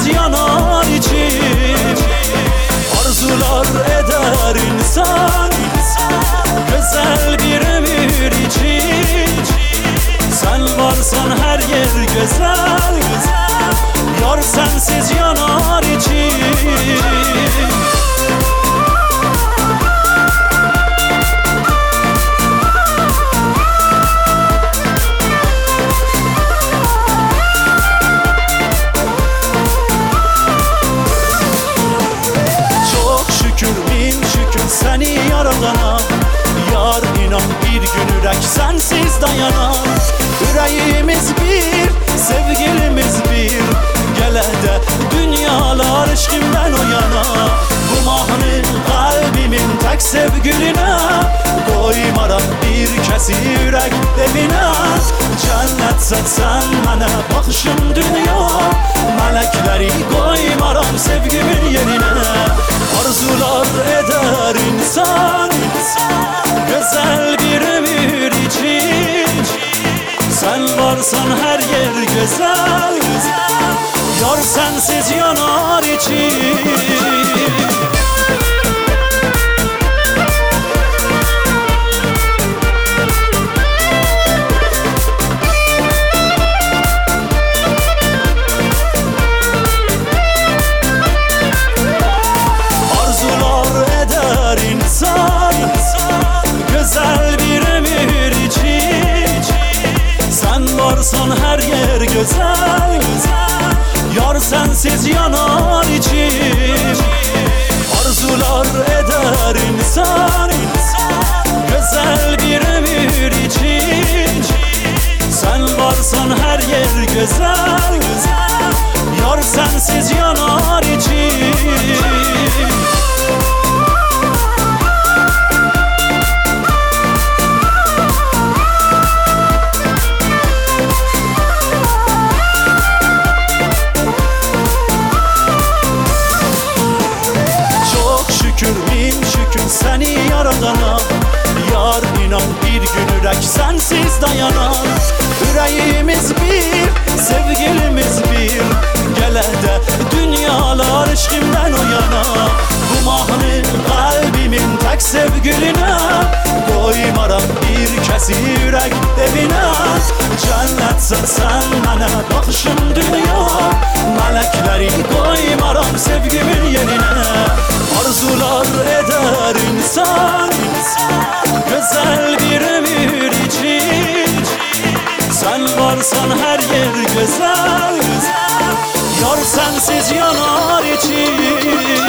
yanar içim. Arzular eder insan güzel bir ömür için. Sen varsan her yer güzel, yar sensiz yanar içim. Seni yaradana yar, inan bir gün yürek sensiz dayanar. Yüreğimiz bir, sevgilimiz bir, gele de dünyalar aşkımdan o yana. Bu mahnı kalbimin tek sevgiline, koymaram bir kesi yürek evine. Cennet sen bana bakışım dünya, melekleri koymaram sevgimin yerine. Arzular eder insan güzel bir ömür için. Sen varsan her yer güzel, yar sensiz yanar içim. Varsan her yer güzel, yar sensiz yanar içim. Arzular eder insan güzel bir ömür için. Sen varsan her yer güzel, yar sensiz yanar içim. Seni yaradana yar, inan bir gün yürek sensiz dayanar. Yüreğimiz bir, sevgilimiz bir, gele de dünyalar aşkımdan o yana. Bu mahnı kalbimin tek sevgiline, koymaram bir kesi yürek evine. Cennet sen bana bakışım dünya, melekleri koymaram sevgimin yerine. Arzular eder insan güzel bir ömür için. Sen varsan her yer güzel, yar sensiz yanar içim.